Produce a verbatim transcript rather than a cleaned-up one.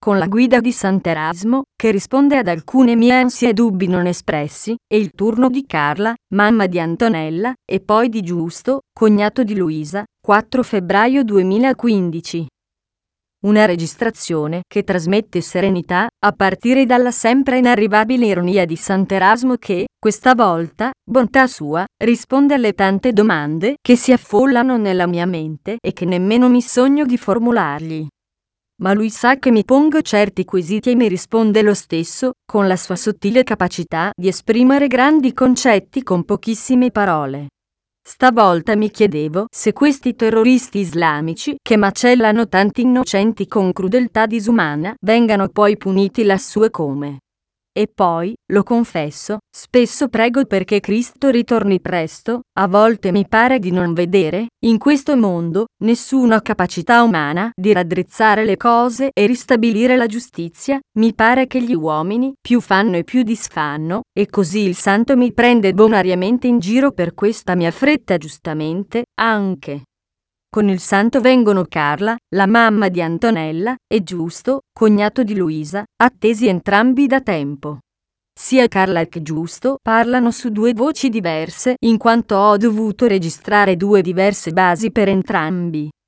con la guida di Sant'Erasmo, che risponde ad alcune mie ansie e dubbi non espressi, e il turno di Carla, mamma di Antonella, e poi di Giusto, cognato di Luisa, quattro febbraio duemilaquindici. Una registrazione che trasmette serenità, a partire dalla sempre inarrivabile ironia di Sant'Erasmo che, questa volta, bontà sua, risponde alle tante domande che si affollano nella mia mente e che nemmeno mi sogno di formulargli. Ma lui sa che mi pongo certi quesiti e mi risponde lo stesso, con la sua sottile capacità di esprimere grandi concetti con pochissime parole. Stavolta mi chiedevo se questi terroristi islamici, che macellano tanti innocenti con crudeltà disumana, vengano poi puniti lassù e come. E poi, lo confesso, spesso prego perché Cristo ritorni presto, a volte mi pare di non vedere, in questo mondo, nessuna capacità umana di raddrizzare le cose e ristabilire la giustizia, mi pare che gli uomini più fanno e più disfanno, e così il santo mi prende bonariamente in giro per questa mia fretta giustamente, anche. Con il santo vengono Carla, la mamma di Antonella, e Giusto, cognato di Luisa, attesi entrambi da tempo. Sia Carla che Giusto parlano su due voci diverse, in quanto ho dovuto registrare due diverse basi per entrambi.